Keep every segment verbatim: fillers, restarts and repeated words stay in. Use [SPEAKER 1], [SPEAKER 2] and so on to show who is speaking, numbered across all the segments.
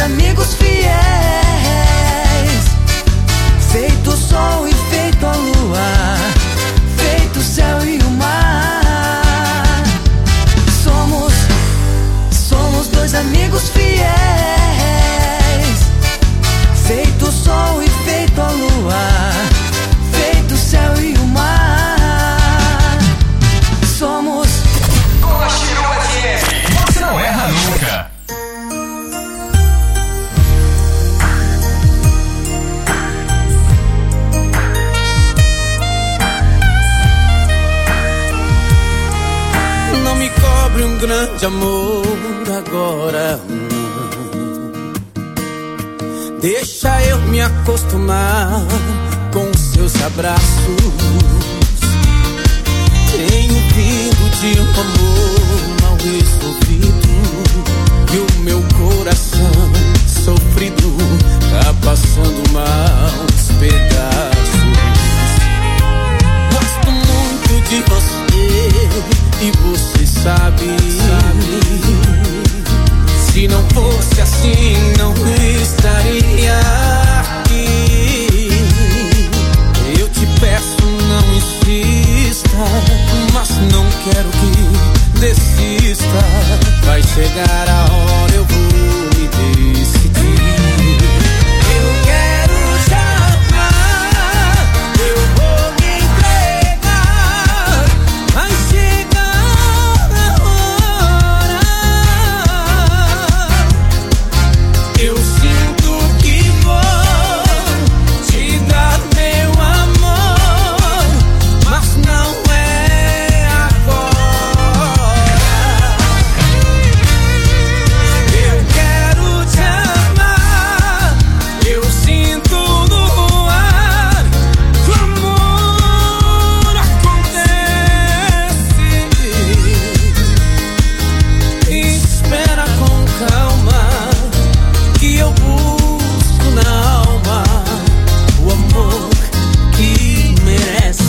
[SPEAKER 1] amigos fiéis, feito o sol e feito a lua, feito o céu e o mar. Somos, somos dois amigos fiéis, feito o sol e feito a lua, feito o céu e o mar. Somos
[SPEAKER 2] Cochiru F M, você não erra nunca.
[SPEAKER 3] Não me cobre um grande amor agora, deixa eu me acostumar com seus abraços. Tenho vindo de um amor mal resolvido e o meu coração sofrido tá passando maus pedaços. Gosto muito de você e você sabe, sabe. Se não fosse assim, não estaria aqui. Eu te peço, não insista, mas não quero que desista. Vai chegar a hora, eu vou me decidir. Eu quero te amar, eu vou me entregar. Vai chegar a hora. Eu sinto que vou te dar meu amor, mas não é agora. Eu quero te amar, eu sinto no ar que o amor acontece. Espera com calma que eu busco na alma o amor que merece.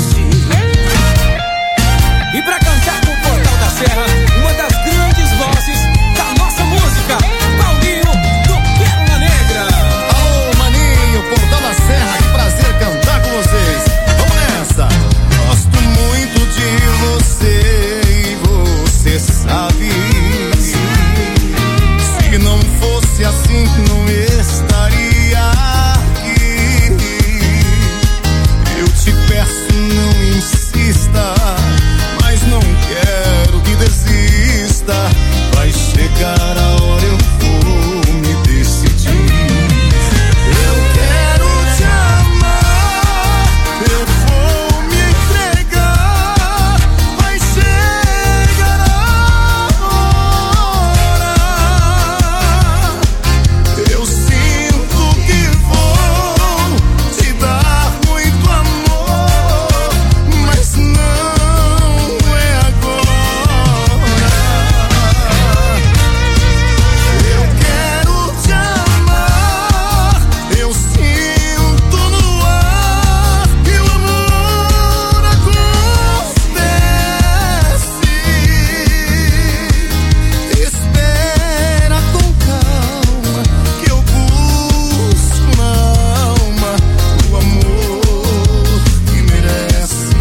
[SPEAKER 3] E pra cantar com o Portal da Serra, uma das grandes vozes da nossa música, Paulinho do Pérola Negra.
[SPEAKER 4] Alô, maninho, Portal da Serra, que prazer cantar com vocês. Vamos nessa. Gosto muito de você e você sabe. Se não fosse assim, não estaria aqui. Eu te peço, não insista, mas não quero que desista. Vai chegar a hora, eu vou me decidir. Eu quero te amar, eu vou me entregar. Vai chegar a hora. Eu sinto que vou te dar muito amor, mas não é agora. Eu quero te amar, eu sinto no ar que o amor acontece. Espera com calma que eu busco na alma o amor que merece.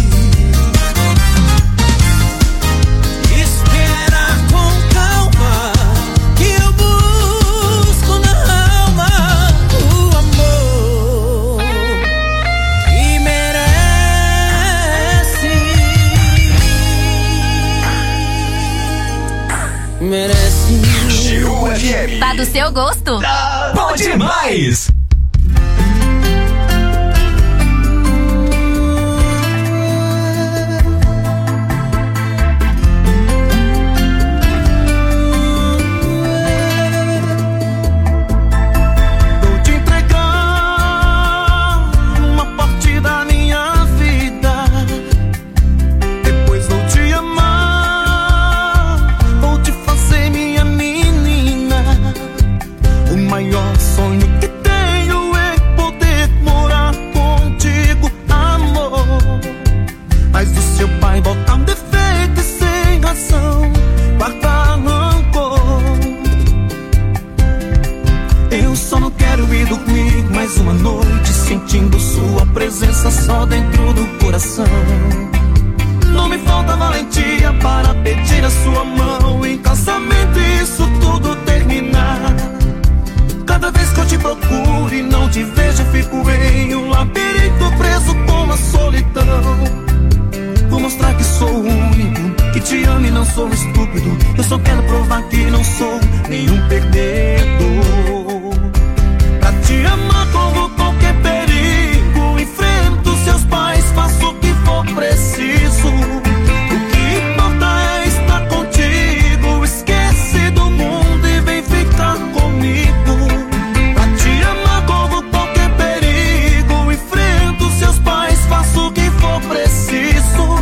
[SPEAKER 3] Espera com calma que eu busco na alma o amor que merece. Merece.
[SPEAKER 2] Cochiru F M.
[SPEAKER 5] Tá do seu gosto?
[SPEAKER 2] Bom demais!
[SPEAKER 3] Vou te entregar uma parte da minha vida. Depois vou te amar, vou te fazer minha menina. O maior sonho que tenho
[SPEAKER 5] mais uma noite sentindo sua presença só dentro do coração. Não me falta valentia para pedir a sua mão em casamento e isso tudo terminar. Cada vez que eu te procuro e não te vejo, fico em um labirinto preso com a solidão. Vou mostrar que sou o único que te ama e não sou estúpido. Eu só quero provar que não sou nenhum perdedor. Pra te amar corro qualquer perigo, enfrento seus pais, faço o que for preciso. O que importa é estar contigo, esquece do mundo e vem ficar comigo. Pra te amar corro qualquer perigo, enfrento seus pais, faço o que for preciso.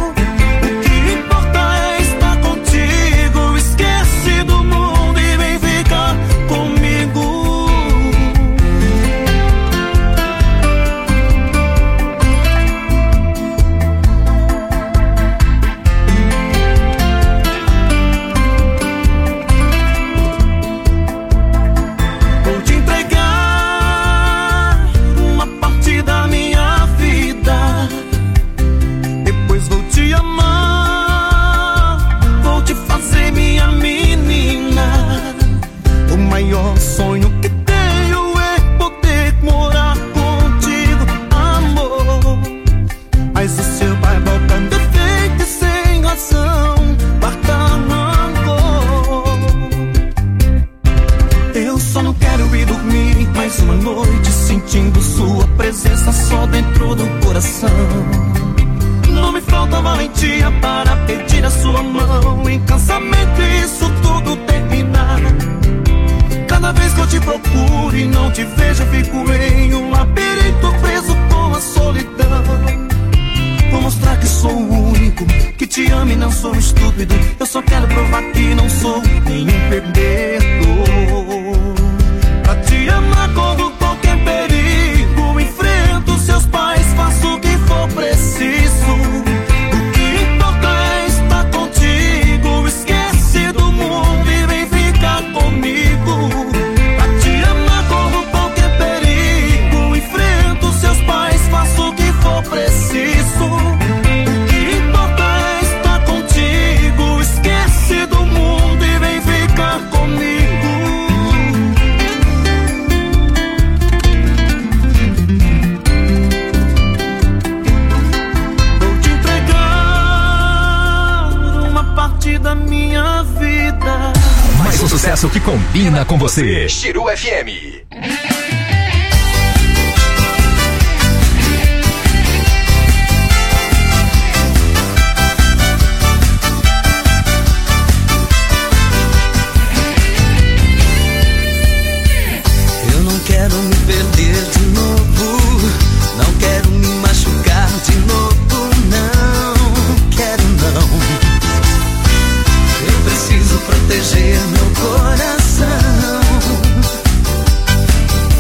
[SPEAKER 5] Não me falta valentia para pedir a sua mão em casamento e isso tudo terminar. Cada vez que eu te procuro e não te vejo, fico em um labirinto preso com a solidão. Vou mostrar que sou o único que te ama e não sou estúpido. Eu só quero provar que não sou nenhum perdedor. Pra te amar corro qualquer perigo, enfrento seus pais, faço o que for preciso. O que importa é estar contigo, esquece do mundo e vem ficar comigo. Pra te amar corro qualquer perigo, enfrento seus pais, faço o que for preciso. O que importa é estar contigo, esquece do mundo e vem ficar comigo. Da minha vida.
[SPEAKER 2] Mais um sucesso que combina com você. Chiru F M.
[SPEAKER 1] Eu não quero me perder de novo, não quero me machucar de novo, não quero não. Eu preciso proteger meu coração.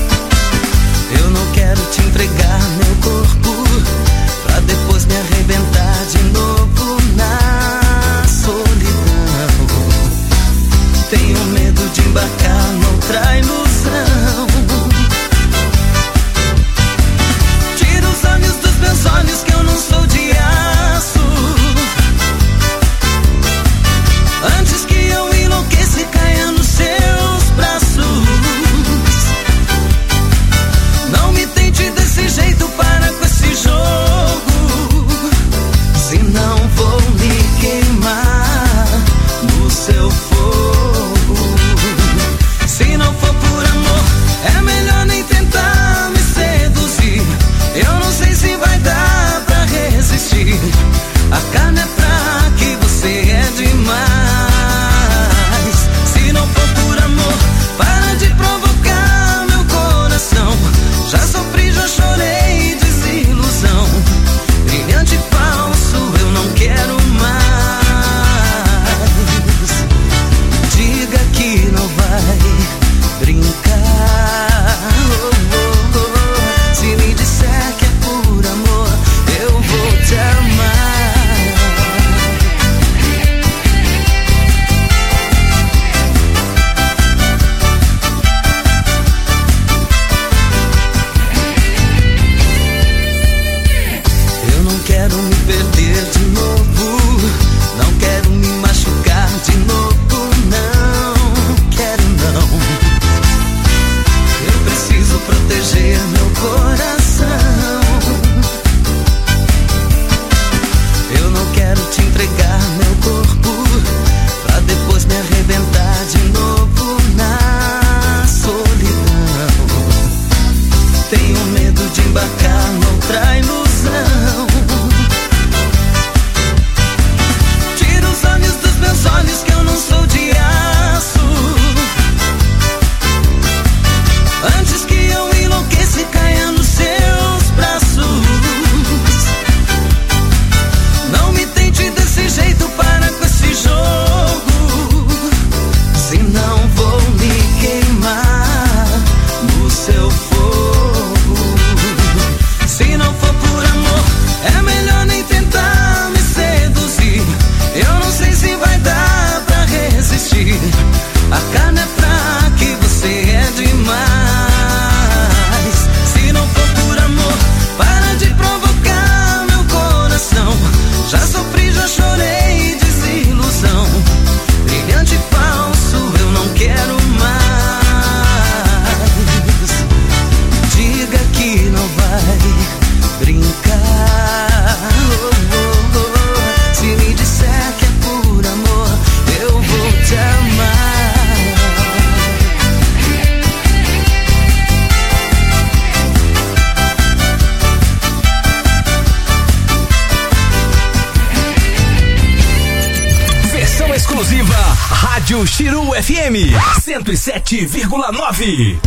[SPEAKER 2] Rádio Chiru F M cento e sete vírgula nove.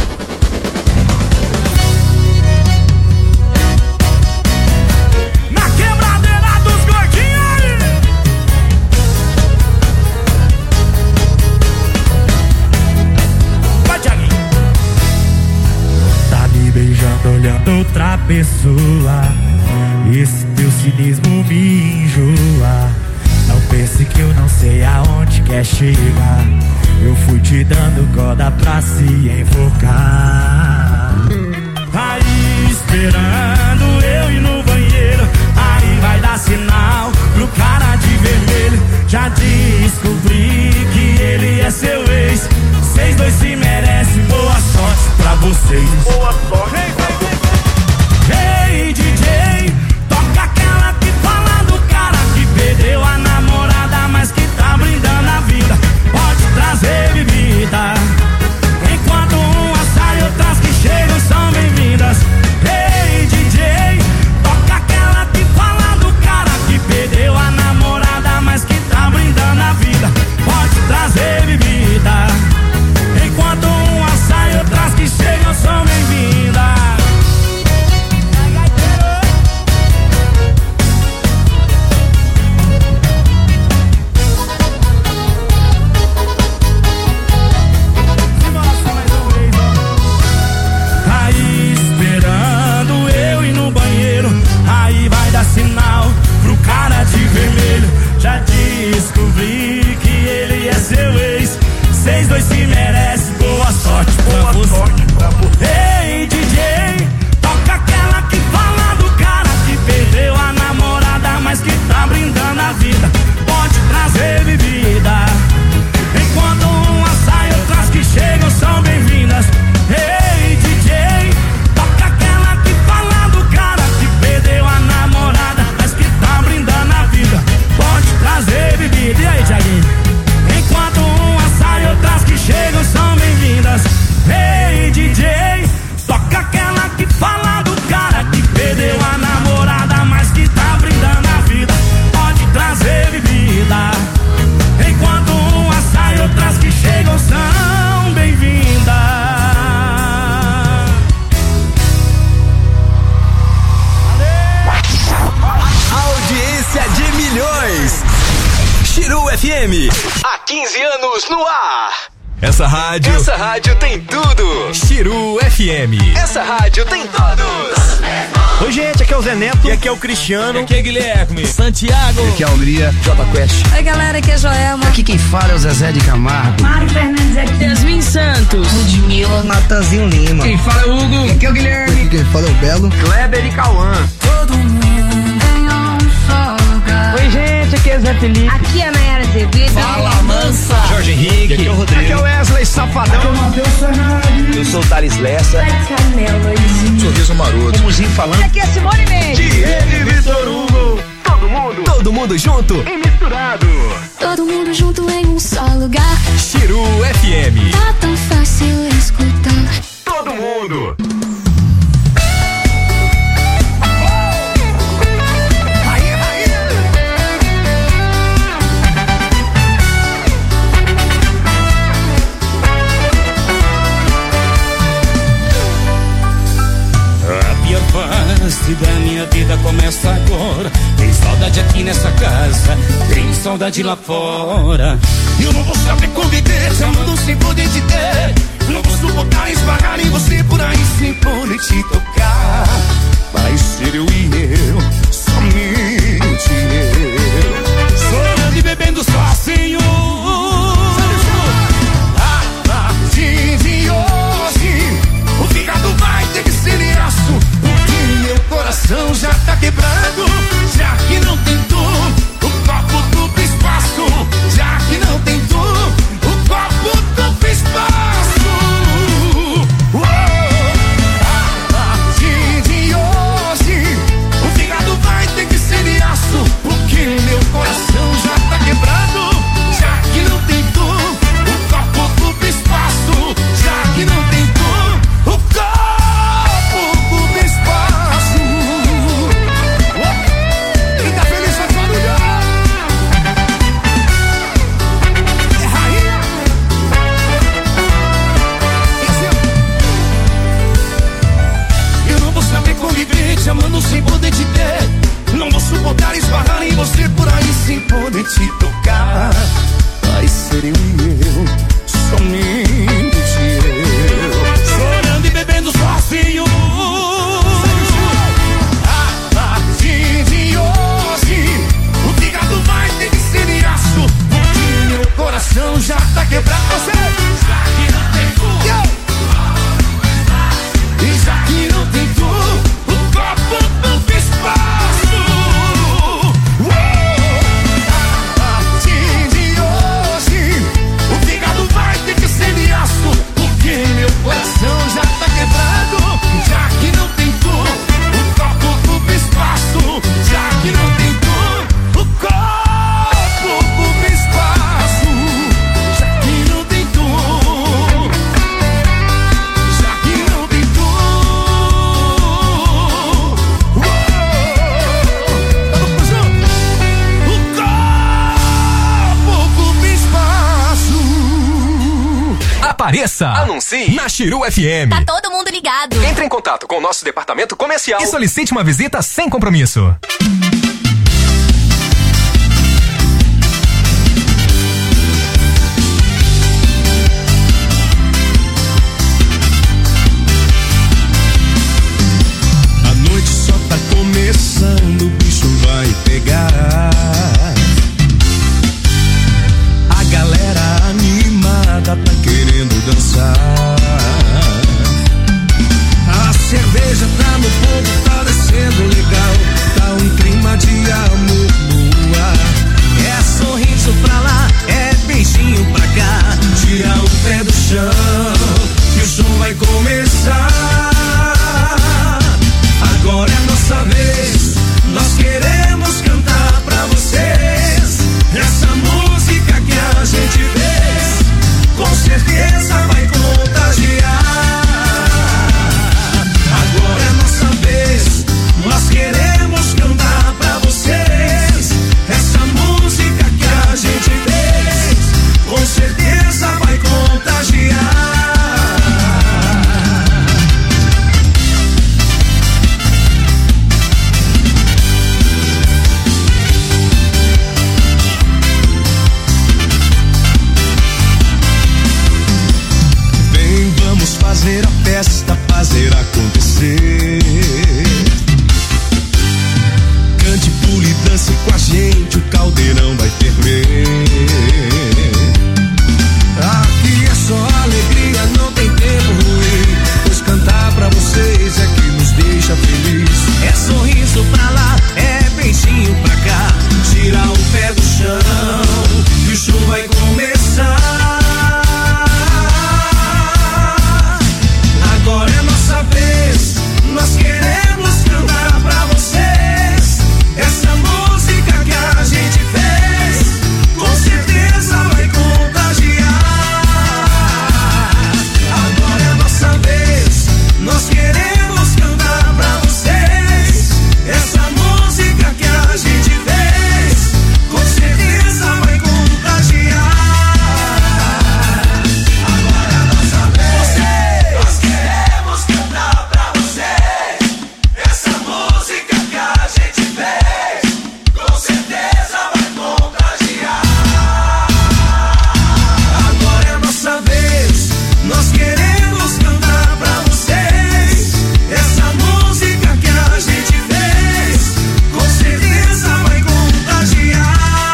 [SPEAKER 5] Na quebradeira dos gordinhos. Vai, Thiaguinho.
[SPEAKER 6] Tá me beijando olhando outra pessoa. Esse teu cinismo me enjoa. Não pense que eu não sei aonde quer chegar. Eu fui te dando corda pra se enfocar. Aí esperando eu ir no banheiro. Aí vai dar sinal pro cara de vermelho. Já descobri que ele é seu ex. Vocês dois se merecem, boa sorte pra vocês. Boa sorte. Hey D J, toca aquela que fala do cara que perdeu a namorada, mas que tá brindando a vida. Pode trazer bebida, enquanto umas saem, outras que chegam são bem-vindas. Hey D J, toca aquela que fala do cara que perdeu a namorada, mas que tá brindando a vida. Pode trazer bebida, enquanto umas saem, outras que chegam são bem-vindas. Sinal pro cara de vermelho. Já descobri que ele é seu ex. Vocês dois se merecem, boa sorte pra você. Ei D J, toca aquela que fala do cara que perdeu a namorada, mas que tá brindando a vida. Pode trazer bebida, enquanto umas saem, outras que chegam são bem-vindas. Ei D J, toca aquela que fala do cara que perdeu a namorada, mas que tá brindando a vida. Pode trazer bebida. E aí, Thiaguinho? Enquanto umas saem, outras que chegam são bem-vindas. Ei D J, toca aquela que fala do cara que perdeu a namorada, mas que tá brindando a vida. Pode trazer bebida, enquanto umas saem, outras que chegam são bem-vindas.
[SPEAKER 2] Audiência de milhões. Chiru F M, há quinze anos no ar. Essa rádio, essa rádio tem tudo. Chiru F M, essa rádio tem todos.
[SPEAKER 7] Oi gente, aqui é o Zé Neto. E aqui é o Cristiano.
[SPEAKER 3] E aqui é Guilherme, Santiago.
[SPEAKER 8] E aqui é a Hungria, J Quest.
[SPEAKER 9] Oi galera, aqui é Joelma.
[SPEAKER 8] Aqui quem fala é o Zezé de Camargo.
[SPEAKER 9] Mário Fernandes aqui.
[SPEAKER 10] Yasmin Santos.
[SPEAKER 9] Ludmilla.
[SPEAKER 8] Natanzinho Lima.
[SPEAKER 10] Quem fala é o Hugo.
[SPEAKER 8] E aqui é o Guilherme. Aqui quem fala é o Belo.
[SPEAKER 7] Kleber e Cauã.
[SPEAKER 9] Todo mundo ganhou um só lugar.
[SPEAKER 10] Oi gente, aqui é Zé Felipe.
[SPEAKER 9] Aqui é a Nayara Azevedo.
[SPEAKER 10] Fala Mansa.
[SPEAKER 7] Jorge Henrique.
[SPEAKER 8] Aqui é o Rodrigo.
[SPEAKER 7] Aqui é o Wesley Safadão.
[SPEAKER 8] Aqui é o Matheus Fernandes.
[SPEAKER 7] Eu sou o Thales Lessa.
[SPEAKER 8] Sorriso Maroto.
[SPEAKER 7] Muzinho falando.
[SPEAKER 9] Aqui é Simone Mendes.
[SPEAKER 7] Diego e Vitor Hugo. Todo mundo. Todo mundo junto e misturado.
[SPEAKER 11] Todo mundo junto em um só lugar.
[SPEAKER 2] Chiru F M.
[SPEAKER 11] Tá tão fácil escutar.
[SPEAKER 2] Todo mundo.
[SPEAKER 5] fase da minha vida começa agora. Tem saudade aqui nessa casa, tem saudade lá fora. Eu não vou saber conviver, te amando sem poder te ter. Não vou suportar esbarrar em você por aí sem poder te tocar. Vai ser eu e eu, somente eu. Chorando e bebendo sozinho. A partir de hoje, o fígado vai ter que ser aço, porque meu coração já tá quebrado. Já que não tem tu, o copo duplo espaço. Já que não tem tu, o copo duplo espaço. Oh, a
[SPEAKER 2] Anuncie na Chiru F M.
[SPEAKER 12] Tá todo mundo ligado.
[SPEAKER 2] Entre em contato com o nosso departamento comercial e solicite uma visita sem compromisso.
[SPEAKER 4] A noite só tá começando, o bicho vai pegar. A galera animada tá querendo dançar. A cerveja tá no ponto, tá descendo legal. Tá um clima de amor no ar. É sorriso pra lá, é beijinho pra cá. Tira o pé do chão, que o show vai começar. Agora é nossa vez, nós queremos cantar pra vocês. Essa música que a gente fez, com certeza vai contagiar. Agora é nossa vez, nós queremos cantar pra vocês. Essa música que a gente fez, com certeza vai contagiar. Fazer a festa, fazer acontecer. Cante, pule, dance com a gente, o caldeirão vai ferver. Aqui é só alegria, não tem tempo ruim, pois cantar pra vocês é que nos deixa feliz. É sorriso pra lá, é beijinho pra cá. Tira o pé do chão, que o show vai começar. Agora é nossa vez, nós queremos cantar pra vocês. Essa música que a gente fez, com certeza vai contagiar. Agora é nossa vez, nós queremos cantar pra vocês. Essa música que a gente fez, com certeza vai contagiar. Agora é nossa vez, nós queremos cantar pra vocês. Essa música que a gente fez, com certeza vai contagiar. Agora é nossa vez, nós queremos cantar pra vocês. Essa música que a gente fez, com certeza vai contagiar.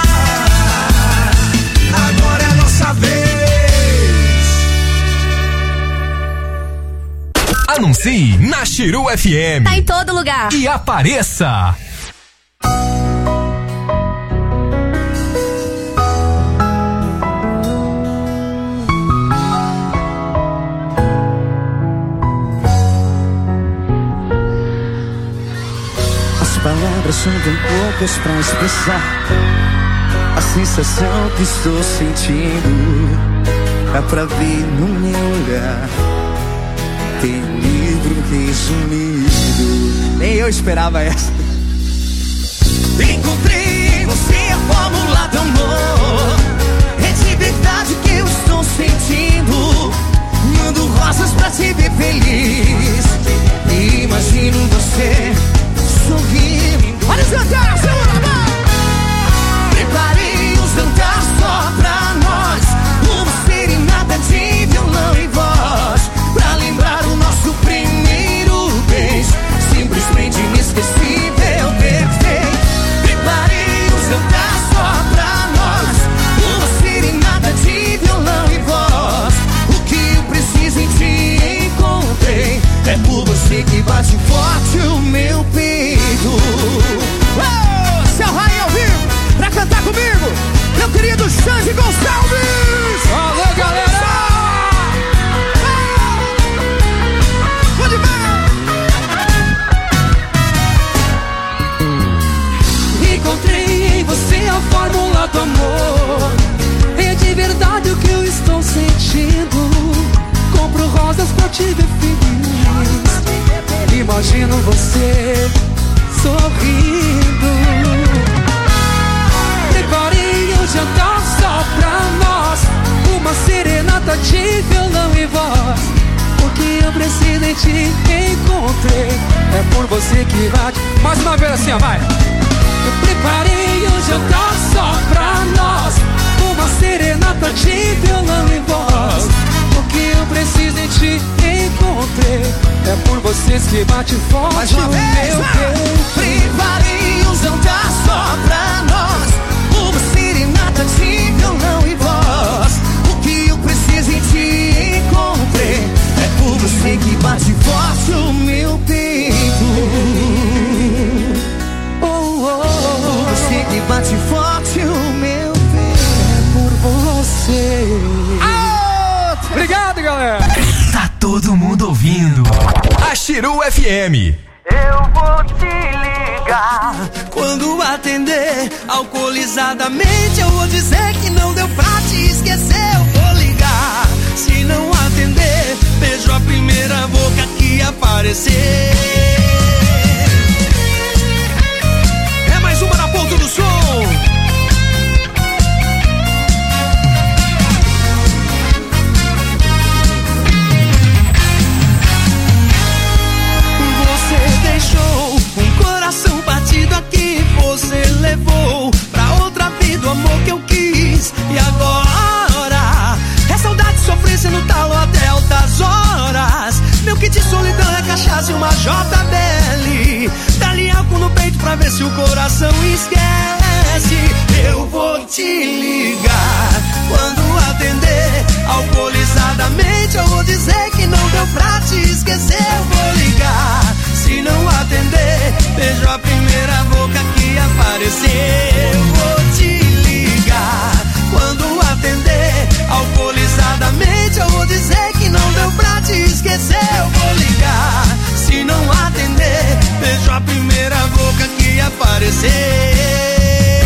[SPEAKER 4] Agora é nossa vez.
[SPEAKER 2] Anuncie na Chiru F M.
[SPEAKER 12] Tá em todo lugar.
[SPEAKER 2] E apareça.
[SPEAKER 1] As palavras são tão poucas pra expressar a sensação que estou sentindo. Dá pra ver no meu olhar, tem um livro resumido. Nem eu esperava essa. Encontrei em você a fórmula do amor. É de verdade que eu estou sentindo. Mando rosas pra te ver feliz. Imagino você sorrindo. Olha o jantar, segura a mão. Preparei um jantar só pra nós. Uma serenata de violão e voz, pra lembrar o nosso primeiro beijo, simplesmente inesquecível, perfeito. Preparei um jantar só pra nós. Uma serenata de violão e voz. O que eu preciso em ti encontrei. É por você que bate forte o meu peito. Oh, seu raio ao vivo, pra cantar comigo, meu querido Xande Gonçalves.
[SPEAKER 3] Alô, galera!
[SPEAKER 1] Vou demais!
[SPEAKER 13] Encontrei em você a fórmula do amor. É de verdade o que eu estou sentindo. Compro rosas pra te ver feliz. Imagino você sorrindo. Preparei um jantar só pra nós. uma serenata de violão e voz. O que eu preciso em ti encontrei. É por você que bate. Mais uma vez assim, ó, vai. Eu preparei um jantar só pra nós. Uma serenata de violão e voz. O que eu preciso em ti encontrei. É por vocês que bate forte. Mais uma vez,
[SPEAKER 1] preparei um jantar só pra nós. Uma serenata de violão e voz. O que eu preciso em ti encontrei. É por você que bate forte o meu peito. Oh, oh, oh. Por você que bate forte o meu peito.
[SPEAKER 13] É por você.
[SPEAKER 3] Ah, obrigado, galera.
[SPEAKER 2] Tá todo mundo ouvindo a Chiru F M.
[SPEAKER 1] Eu vou te ligar quando atender. Alcoolizadamente eu vou dizer que não deu pra te esquecer. Eu vou ligar. Se não atender, beijo a primeira boca que aparecer.
[SPEAKER 3] É mais uma na ponta do som.
[SPEAKER 1] Deixou um coração partido aqui. Você levou pra outra vida o amor que eu quis. E agora é saudade, sofrência no talo até altas horas. Meu kit de solidão é cachaça e uma J B L. Dá-lhe álcool no peito pra ver se o coração esquece. Eu vou te ligar quando atender. Alcoolizadamente eu vou dizer que não deu pra te esquecer. Eu vou ligar. Se não atender, beijo a primeira boca que aparecer. Eu vou te ligar quando atender. Alcoolizadamente eu vou dizer que não deu pra te esquecer. Eu vou ligar. Se não atender, beijo a primeira boca que aparecer.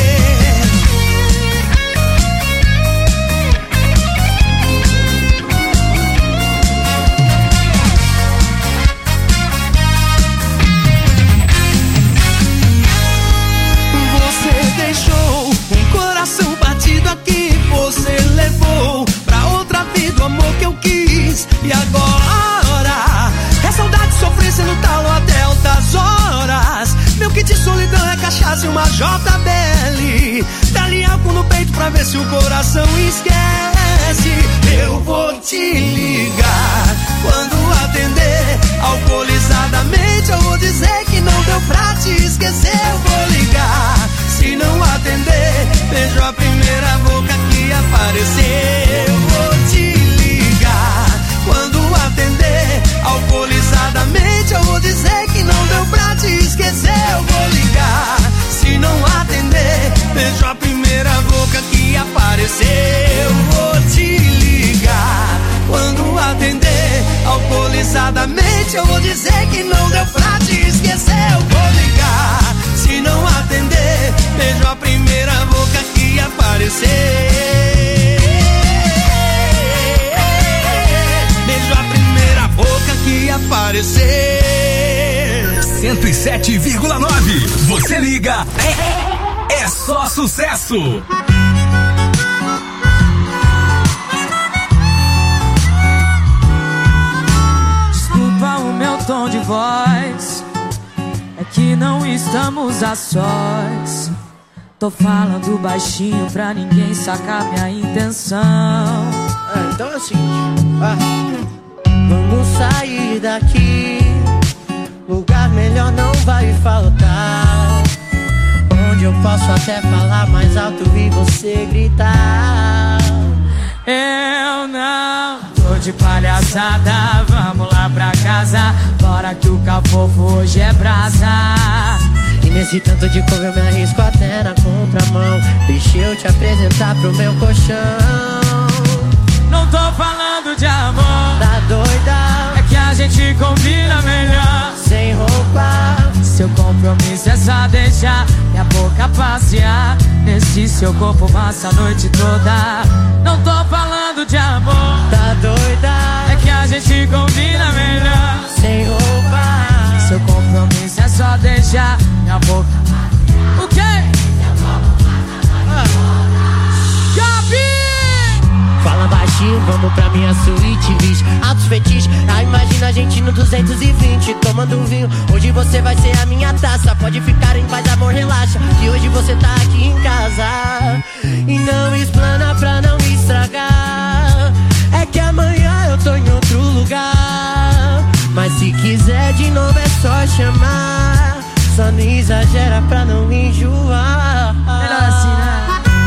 [SPEAKER 1] Deixou um coração partido aqui. Você levou pra outra vida o amor que eu quis. E agora é saudade, sofrência no talo até altas horas. Meu kit de solidão é cachaça e uma J B L. Dá-lhe álcool no peito pra ver se o coração esquece. Eu vou te ligar quando atender. Alcoolizadamente eu vou dizer que não deu pra te esquecer. Eu vou ligar. Se não atender, beijo a primeira boca que aparecer. Eu vou te ligar quando atender. Alcoolizadamente eu vou dizer que não deu pra te esquecer. Eu vou ligar. Se não atender, beijo a primeira boca que aparecer. Eu vou te ligar quando atender. Alcoolizadamente eu vou dizer que não deu pra te esquecer. Eu vou ligar. Se não atender, beijo a primeira boca que aparecer. Beijo a primeira boca que aparecer.
[SPEAKER 2] cento e sete vírgula nove. Você liga. É, é só sucesso.
[SPEAKER 12] Desculpa o meu tom de voz. É que não estamos a sós. Tô falando baixinho pra ninguém sacar minha intenção.
[SPEAKER 1] É, então é o seguinte, ah, vamos sair daqui. Lugar melhor não vai faltar. Onde eu posso até falar mais alto e você gritar.
[SPEAKER 12] Eu não tô de palhaçada. Vamos lá pra casa. Bora que o cafofo hoje é brasa.
[SPEAKER 1] E nesse tanto de couve eu me arrisco até na contramão. Deixa eu te apresentar pro meu colchão.
[SPEAKER 12] Não tô falando de amor.
[SPEAKER 1] Tá doida?
[SPEAKER 12] É que a gente combina melhor
[SPEAKER 1] sem roupa.
[SPEAKER 12] Seu compromisso é só deixar minha boca passear nesse seu corpo massa a noite toda. Não tô falando de amor.
[SPEAKER 1] Tá doida?
[SPEAKER 12] É que a gente combina melhor
[SPEAKER 1] sem roupa.
[SPEAKER 12] Seu compromisso é só deixar minha boca. O quê?
[SPEAKER 1] Ah.
[SPEAKER 12] Gabi!
[SPEAKER 1] Fala baixo
[SPEAKER 14] pra minha suíte, bicho, altos fetiches. Ah, imagina a gente no duzentos e vinte, tomando vinho. Hoje você vai ser a minha taça, pode ficar em paz, amor, relaxa, que hoje você tá aqui em casa. E não explana pra não estragar, é que amanhã eu tô em outro lugar. Mas se quiser de novo é só chamar, só não exagera pra não enjoar. Melhor assim, né?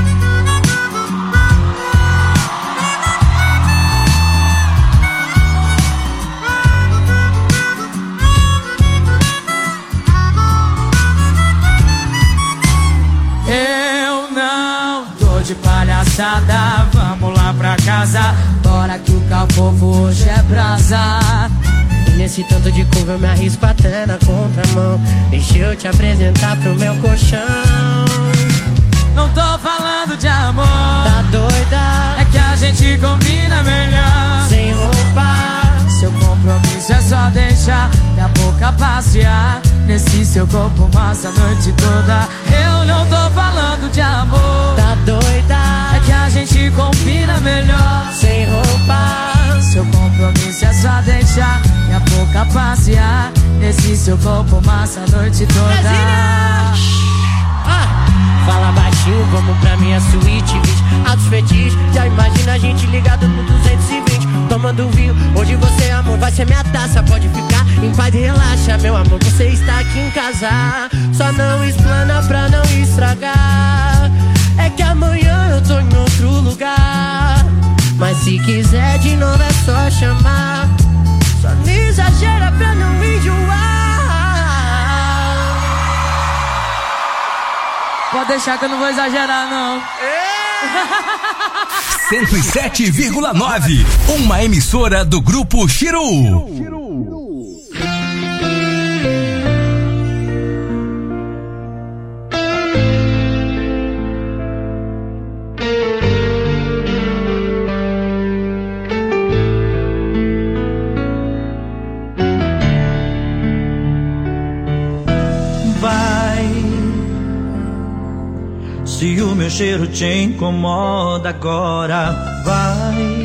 [SPEAKER 12] Eu não tô de palhaçada, vamos lá pra casa, bora que o cafofo hoje é brasa.
[SPEAKER 14] E nesse tanto de curva eu me arrisco até na contramão, deixa eu te apresentar pro meu colchão.
[SPEAKER 12] Não tô falando de amor,
[SPEAKER 14] tá doida?
[SPEAKER 12] É que a gente combina melhor
[SPEAKER 14] sem roupa.
[SPEAKER 12] Seu compromisso é só deixar minha boca passear nesse seu corpo massa a noite toda. Eu não tô falando de amor,
[SPEAKER 14] tá doida?
[SPEAKER 12] É que a gente combina melhor
[SPEAKER 14] sem roupa.
[SPEAKER 12] Seu compromisso é só deixar minha boca passear nesse seu corpo massa a noite toda.
[SPEAKER 14] Ah, fala baixinho, vamos pra minha suíte, bicho, altos fetiches. Já imagina a gente ligado no duzentos e vinte, tomando vinho. Hoje você, amor, vai ser minha taça, pode ficar em paz e relaxa, meu amor, você está aqui em casa. Só não explana pra não estragar, é que amanhã eu tô em outro lugar. Mas se quiser de novo é só chamar, só não exagera pra não enjoar.
[SPEAKER 12] Pode deixar que eu não vou exagerar, não.
[SPEAKER 2] cento e sete vírgula nove, uma emissora do Grupo Chiru.
[SPEAKER 15] Se o meu cheiro te incomoda agora, vai.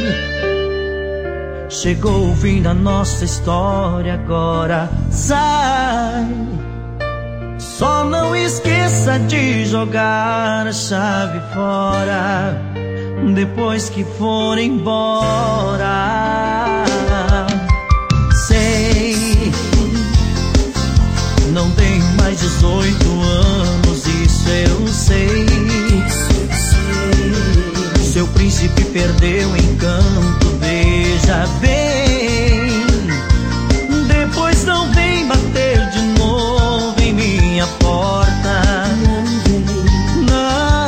[SPEAKER 15] Chegou o fim da nossa história agora, sai. Só não esqueça de jogar a chave fora depois que for embora. Sei, não tem mais dezoito anos, isso eu sei. Seu príncipe perdeu o encanto, veja bem. Depois não vem bater de novo em minha porta. Não.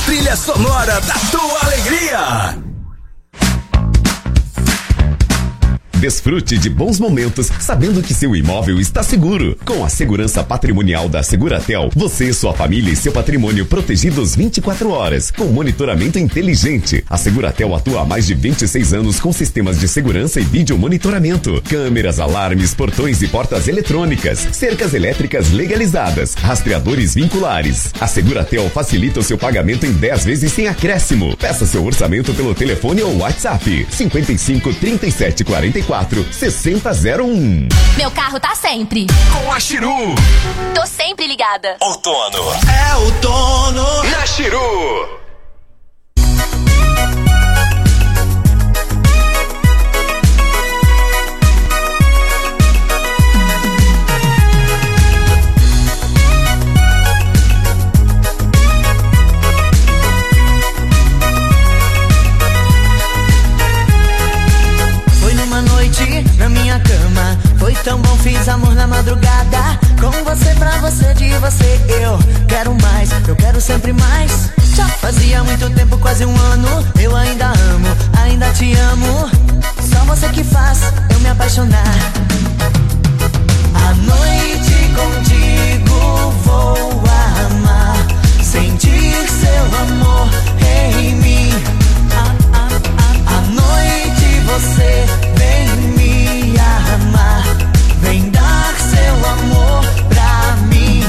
[SPEAKER 2] trilha sonora da tua alegria. Desfrute de bons momentos sabendo que seu imóvel está seguro. Com a segurança patrimonial da Seguratel, você, sua família e seu patrimônio protegidos vinte e quatro horas, com monitoramento inteligente. A Seguratel atua há mais de vinte e seis anos com sistemas de segurança e vídeo monitoramento, câmeras, alarmes, portões e portas eletrônicas, cercas elétricas legalizadas, rastreadores vinculares. A Seguratel facilita o seu pagamento em dez vezes sem acréscimo. Peça seu orçamento pelo telefone ou WhatsApp cinquenta e cinco, trinta e sete, quarenta e quatro, sessenta zero um.
[SPEAKER 16] Meu carro tá sempre
[SPEAKER 2] com a Chiru.
[SPEAKER 16] Tô sempre ligada.
[SPEAKER 2] Outono. É outono na Chiru.
[SPEAKER 1] Na minha cama, foi tão bom, fiz amor na madrugada. Com você, pra você, de você, eu quero mais, eu quero sempre mais. Já fazia muito tempo, quase um ano, eu ainda amo, ainda te amo. Só você que faz eu me apaixonar. A noite contigo vou amar, sentir seu amor em mim. A, a, a, a noite você vem me amar, vem dar seu amor pra mim.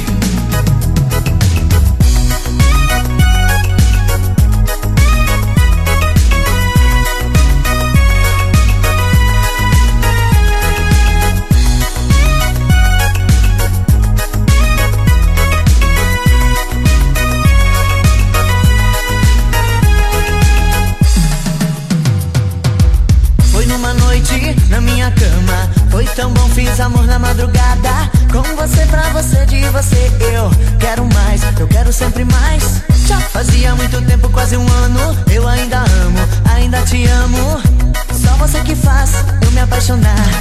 [SPEAKER 1] Na minha cama, foi tão bom, fiz amor na madrugada. Com você, pra você, de você, eu quero mais, eu quero sempre mais. Já fazia muito tempo, quase um ano, eu ainda amo, ainda te amo. Só você que faz eu me apaixonar.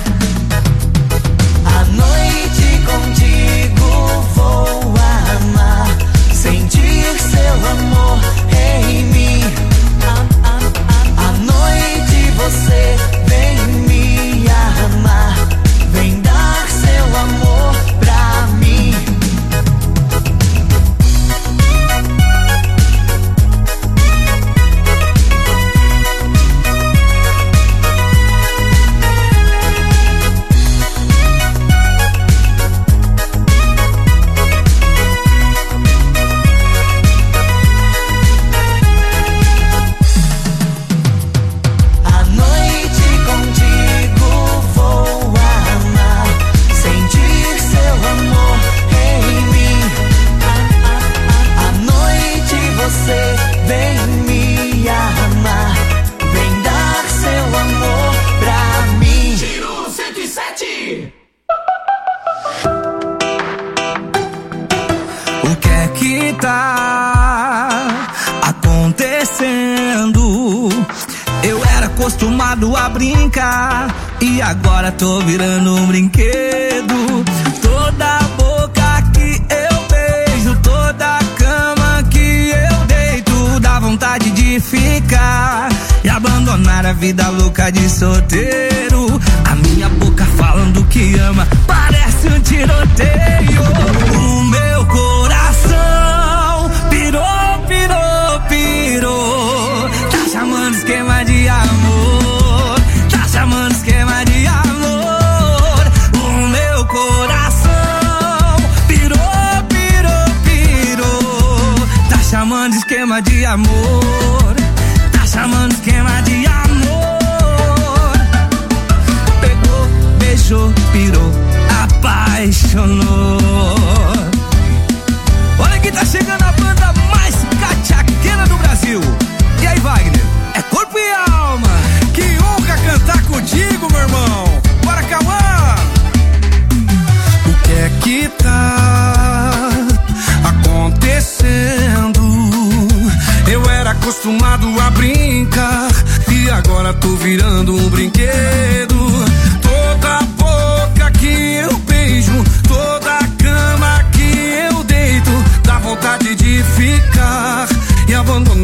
[SPEAKER 1] A noite contigo vou amar, sentir seu amor em mim. A, a, a, a noite você vem me amar, vem dar seu amor pra mim.
[SPEAKER 4] Acostumado a brincar e agora tô virando um brinquedo. Toda boca que eu beijo, toda cama que eu deito, dá vontade de ficar e abandonar a vida louca de solteiro. A minha boca falando que ama parece um tiroteio. O meu coração pirou, pirou, pirou. Tá chamando esquema de amor, tá chamando esquema de amor. O meu coração pirou, pirou, pirou. Tá chamando esquema de amor, tá chamando esquema de amor. Pegou, beijou, pirou, apaixonou. Olha que tá chegando a banda mais cachaqueira do Brasil. E aí, Wagner? É corpo e alma.
[SPEAKER 3] Que honra cantar contigo, meu irmão. Bora, Cauã.
[SPEAKER 4] O que é que tá acontecendo? Eu era acostumado a brincar e agora tô virando um brinquedo. Toda boca que eu beijo, toda cama que eu deito, dá vontade de ficar e abandonar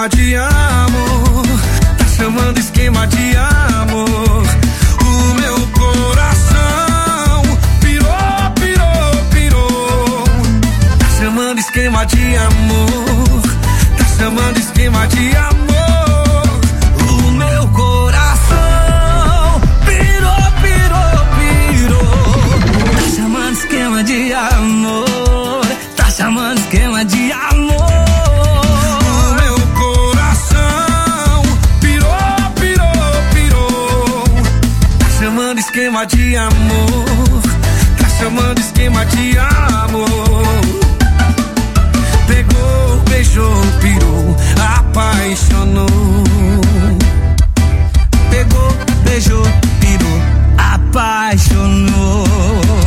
[SPEAKER 4] esquema de amor, tá chamando esquema de amor. O meu coração pirou, pirou, pirou. Tá chamando esquema de amor, tá chamando esquema de amor. O meu coração pirou, pirou, pirou. Tá chamando esquema de amor, tá chamando esquema de amor. O meu coração pirou, pirou, pirou. Tá chamando esquema de amor, tá chamando esquema de amor. Pegou, beijou, pirou, apaixonou. Pegou, beijou, pirou, apaixonou.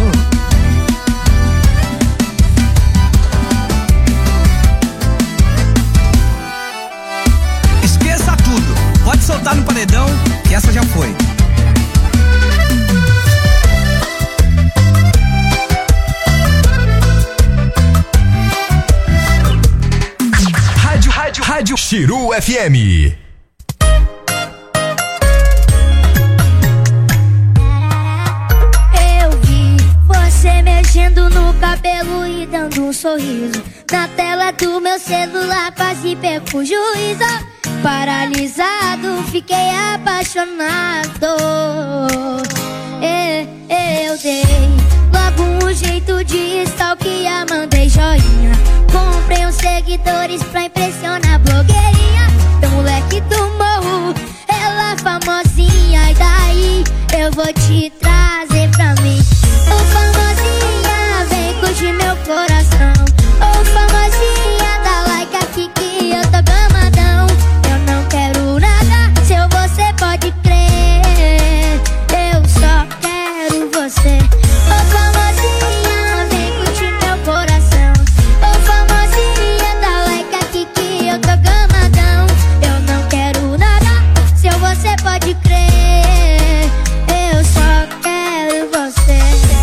[SPEAKER 4] Esqueça tudo, pode soltar no paredão, que essa já foi.
[SPEAKER 2] Rádio, rádio, rádio Chiru F M.
[SPEAKER 17] Eu vi você mexendo no cabelo e dando um sorriso na tela do meu celular, quase perco o juízo. Paralisado, fiquei apaixonado. E, eu dei logo um jeito de stalkear, mandei joinha. Comprei uns seguidores pra impressionar a blogueirinha. Teu moleque do morro, ela famosinha. E daí eu vou te trazer pra mim. Ô famosinha, vem curtir meu coração. Ô famosinha, dá like aqui que eu tô gamadão. Eu não quero nada, seu você pode crer. Eu só quero você. Ô famosinha, vem curtir meu coração. Ô famosinha, dá like aqui que eu tô gamadão. Eu não quero nada, seu você pode crer. Eu só quero você.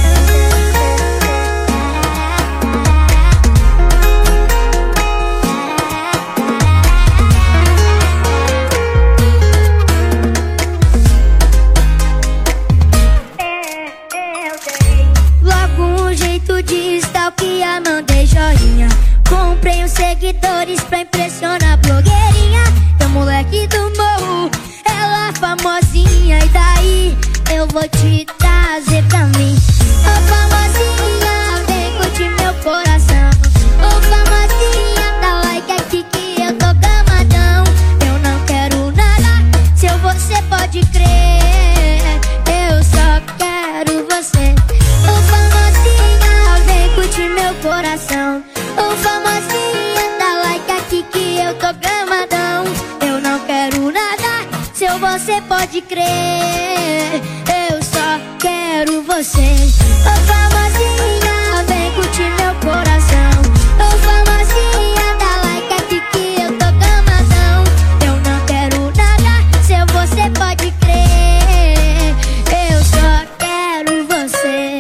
[SPEAKER 17] Logo um jeito de stalkear, mandei joinha. Comprei uns seguidores pra impressionar a blogueirinha. Teu moleque do morro, ela famosinha. E daí eu vou te trazer pra mim. Ô famosinha, vem curtir meu coração. Ô famosinha, dá like aqui que eu tô gamadão. Eu não quero nada, seu você pode crer. Eu só quero você. Ô famosinha, vem curtir meu coração. Ô famosinha, dá like aqui que eu tô gamadão. Eu não quero nada, seu você pode crer. Eu só quero você. Ô famosinha, vem curtir meu coração. Ô famosinha, dá like aqui que eu tô gamadão. Eu não quero nada, seu você pode crer. Eu só quero você.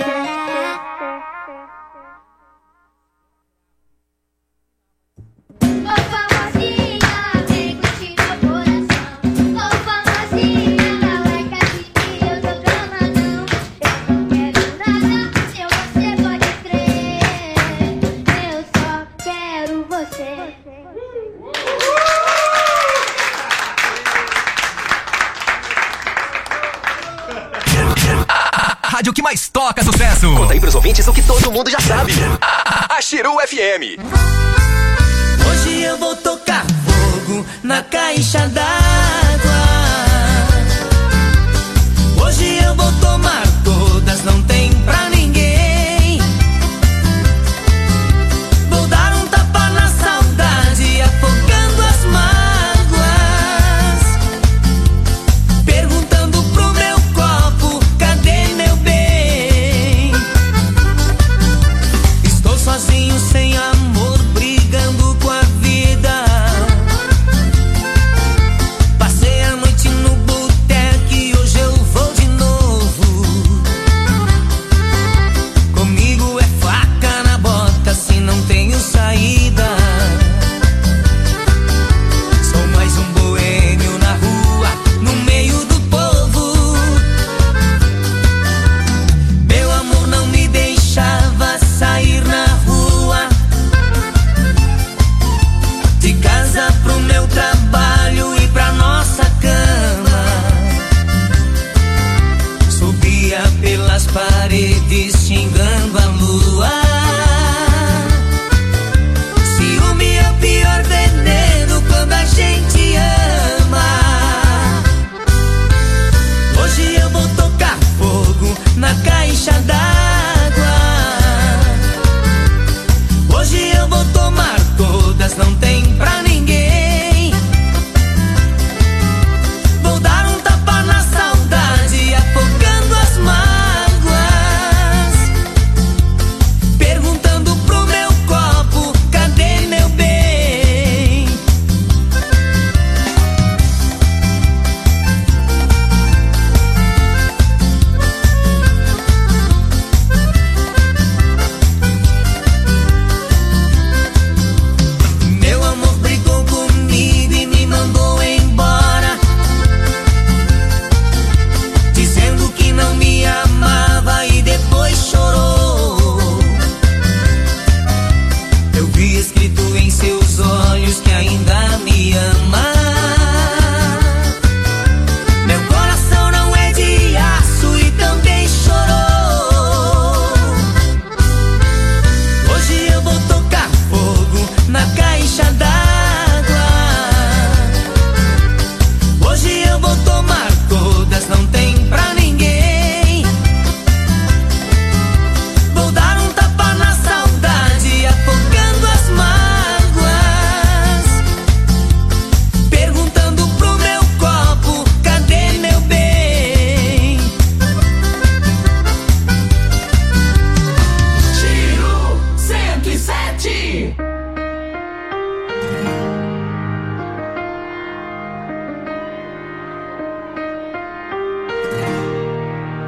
[SPEAKER 17] Ô famosinha, vem curtir meu coração. Ô famosinha, dá like aqui que eu tô gamadão. Eu não quero nada, seu você pode crer. Eu só quero você.
[SPEAKER 2] A rádio que mais toca sucesso. Conta aí pros ouvintes o que todo mundo já sabe. A Chiru F M.
[SPEAKER 1] Hoje eu vou tocar fogo na caixa d'água. Hoje eu vou tomar todas, não tem pra ninguém. Vou dar um tapa na saudade, afogando as mágoas. Perguntando pro meu copo, cadê meu bem? Estou sozinho, sem amor, brigando com a vida. Passo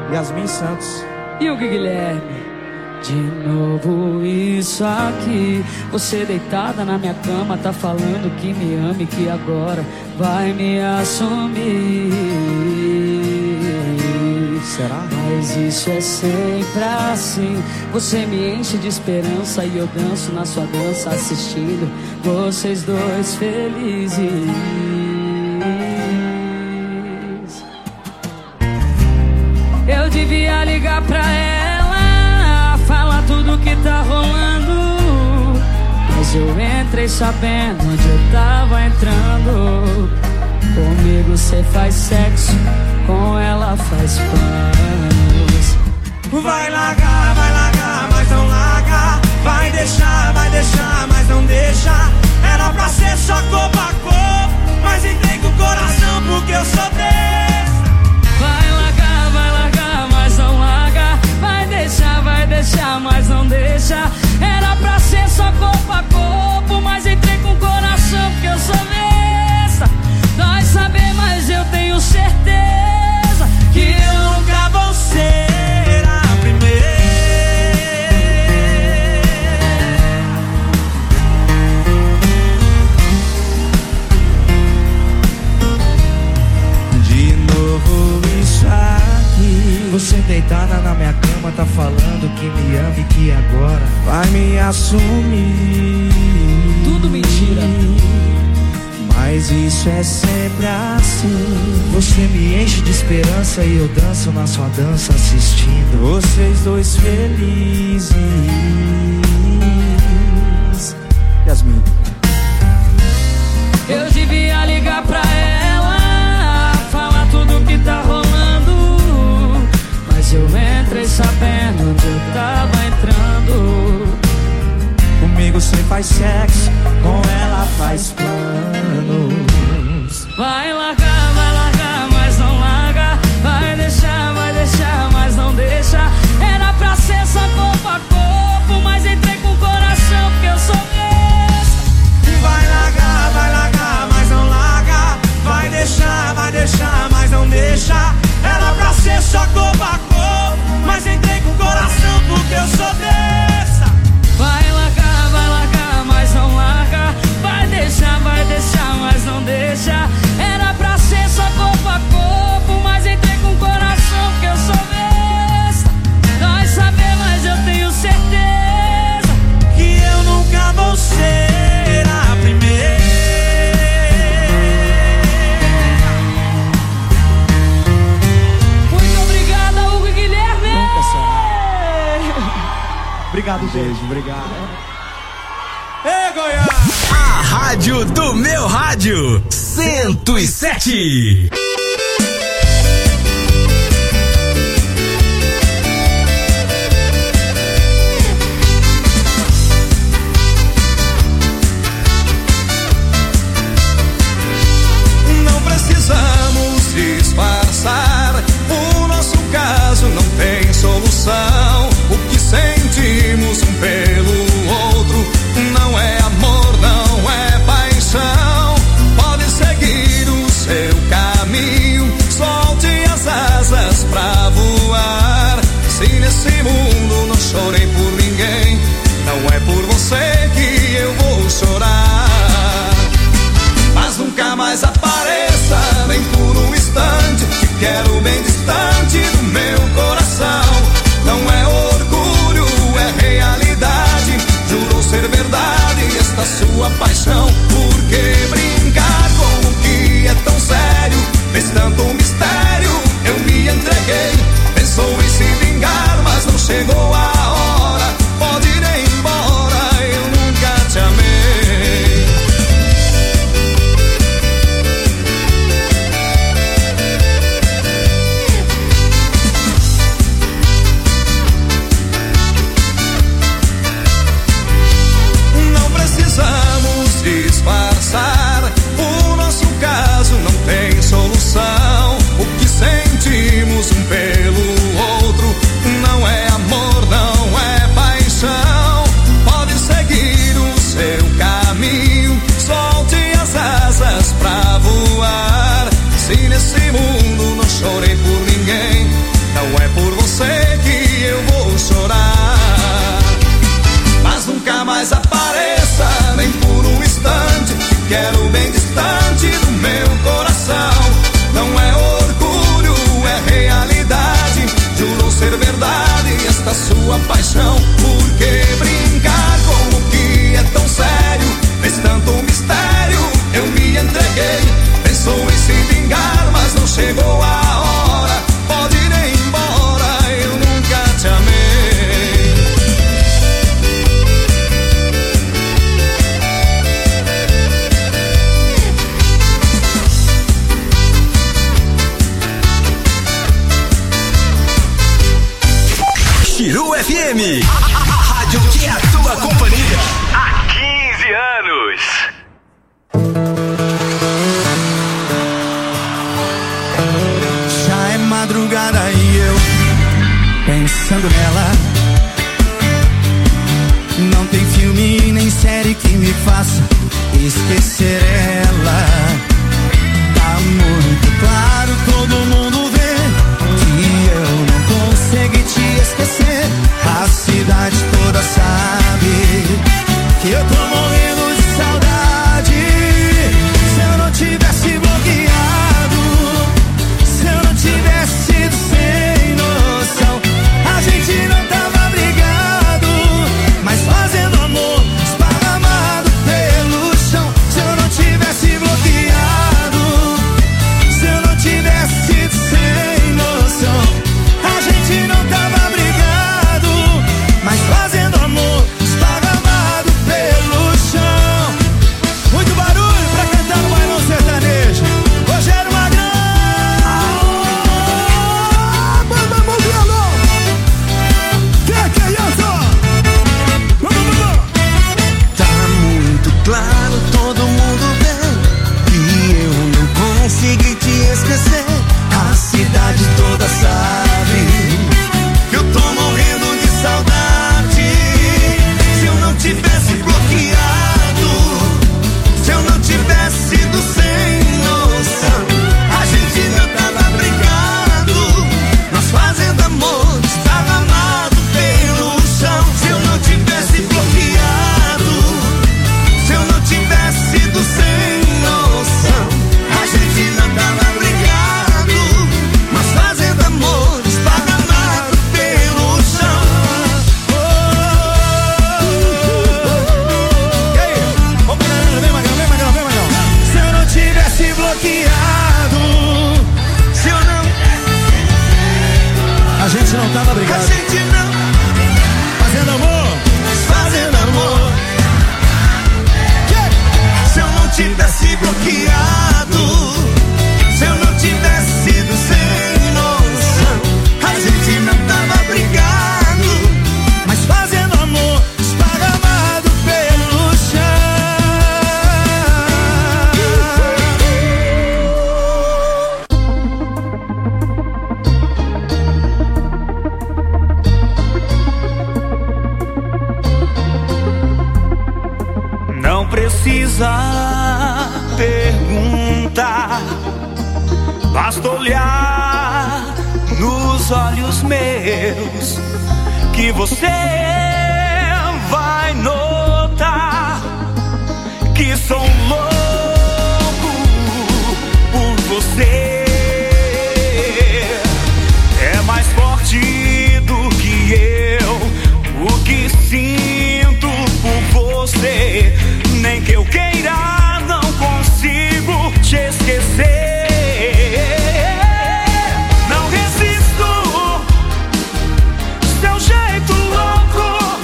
[SPEAKER 18] Yasmin Santos
[SPEAKER 12] e o Guilherme. De novo isso aqui, você deitada na minha cama, tá falando que me ama e que agora vai me assumir.
[SPEAKER 18] Será?
[SPEAKER 12] Mas isso é sempre assim, você me enche de esperança e eu danço na sua dança assistindo vocês dois felizes. Eu devia ligar pra ela, falar tudo que tá rolando, mas eu entrei sabendo onde eu tava entrando. Comigo cê faz sexo, com ela faz planos.
[SPEAKER 5] Vai largar, vai largar, mas não larga. Vai deixar, vai deixar, mas não deixa. Era pra ser só corpo a corpo, mas entrei com o coração porque eu sou desse.
[SPEAKER 12] Vai largar, vai largar, mas não larga. Vai deixar, vai deixar, mas não deixa. Era pra ser só corpo a corpo, mas entrei com o coração porque eu sou besta. Dói saber, mas eu tenho certeza
[SPEAKER 5] que eu nunca vou ser a primeira.
[SPEAKER 18] De novo isso aqui, você deitada na minha cama, tá falando que me ama e que agora vai me assumir.
[SPEAKER 12] Tudo mentira.
[SPEAKER 18] Mas isso é sempre assim, você me enche de esperança e eu danço na sua dança assistindo vocês dois felizes. Yasmin.
[SPEAKER 12] Eu devia ligar pra ela, falar tudo que tá rolando, mas eu entrei sabendo onde eu tava entrando.
[SPEAKER 18] Comigo cê faz sexo, com ela faz planos.
[SPEAKER 12] Vai largar, vai largar, mas não larga. Vai deixar, vai deixar, mas não deixa. Era pra ser só corpo a corpo, mas entrei com o coração porque eu sou besta.
[SPEAKER 5] Vai largar, vai largar, mas não larga. Vai deixar, vai deixar, mas não deixa. Era pra ser só corpo a corpo, mas entrei com o coração porque eu sou besta.
[SPEAKER 12] Vai largar, vai largar, mas não larga. Vai deixar, vai deixar, mas não deixa. Era pra ser só corpo a corpo, mas entrei com o coração porque eu sou besta. Dói saber, mas eu tenho certeza
[SPEAKER 5] que eu nunca vou ser a primeira.
[SPEAKER 12] Muito obrigada, Hugo e Guilherme.
[SPEAKER 18] Nunca será. Obrigado, beijo, obrigado.
[SPEAKER 5] Ei, Goiás!
[SPEAKER 2] A rádio do meu rádio, cento e sete.
[SPEAKER 5] Não precisamos disfarçar, o nosso caso não tem solução. O que sentimos um pelo outro não é amor, não é paixão. Pode seguir o seu caminho.
[SPEAKER 2] M. A, a, a rádio que é a tua companhia há quinze anos.
[SPEAKER 4] Já é madrugada e eu pensando nela. Não tem filme nem série que me faça esquecer ela. Tá muito claro, todo mundo vê que eu não consegui te esquecer. A cidade toda sabe que eu tô morrendo de saudade. Se eu não tivesse bloqueado, se eu não tivesse sido sem noção, a gente não tava brigado, mas fazendo amor esparramado pelo chão. Se eu não tivesse bloqueado, se eu não tivesse sido sem noção, a gente não tava brigado, mas fazendo amor esparramado pelo chão. Muito barulho pra cantar no bailão sertanejo. Rogério Magrão, banda mundial. Que que é isso? Vamos, vamos. Tá muito claro, todo mundo vê que eu não consegui te esquecer. A cidade toda sabe que eu tô morrendo de saudade. Se eu não tivesse bloqueado, se eu não tivesse sido sem noção, a gente não tava brigado, nós fazendo amor esparramado pelo chão. Se eu não tivesse bloqueado, se eu não tivesse sido sem noção, a gente não tava brigado, mas fazendo amor esparramado pelo chão. E aí? Vamos pra ela, vem Magrão, vem Magrão, vem Magrão. Se eu não tivesse bloqueado, se eu não... A gente não tava brigado. A gente não... Fazendo amor, fazendo amor. Se eu não tivesse bloqueado, se eu não tivesse sido sem noção, a gente não tava brigado, mas fazendo amor esparramado pelo chão.
[SPEAKER 6] Não precisa perguntar, basta olhar nos olhos meus que você vai notar que sou louco por você. É mais forte do que eu o que sinto por você. Nem que eu queira, não consigo te esquecer. Não resisto, seu jeito louco.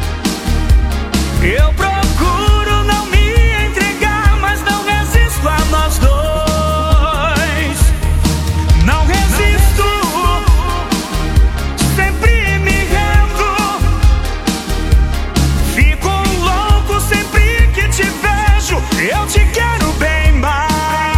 [SPEAKER 6] Eu procuro não me entregar, mas não resisto a nós dois. Não resisto, sempre me rendo. Fico louco sempre que te vejo. Eu te quero bem mais.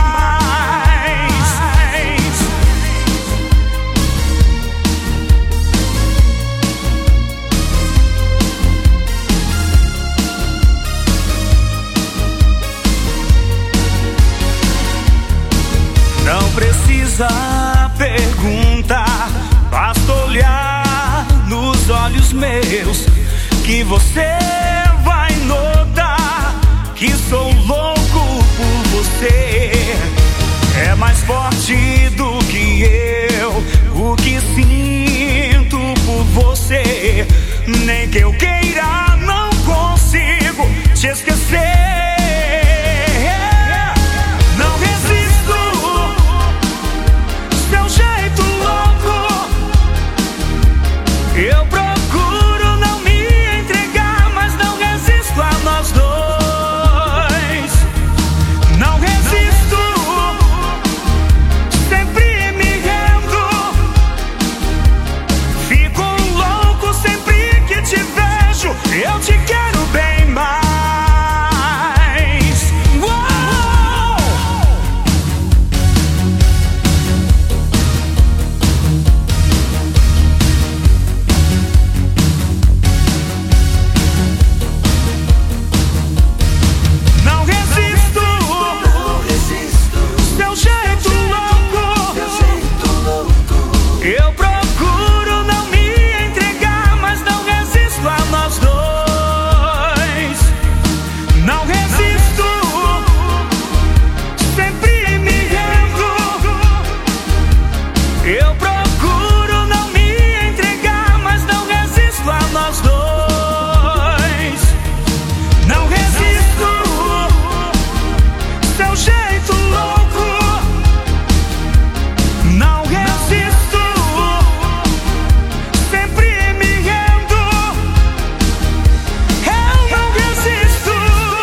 [SPEAKER 6] Não precisa perguntar, basta olhar nos olhos meus que você vai notar que sou louco por você. É mais forte do que eu o que sinto por você. Nem que eu queira, não consigo te esquecer. Não resisto, seu jeito louco. Eu procuro não me entregar, mas não resisto a nós dois. Não resisto, Eu procuro não me entregar, mas não resisto a nós dois. Não resisto, seu jeito louco. Não resisto, sempre me rendo. Eu não resisto.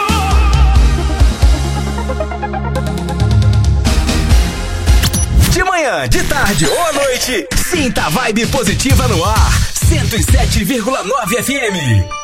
[SPEAKER 2] De manhã, de tarde ou à noite, sinta a vibe positiva no ar. cento e sete vírgula nove F M.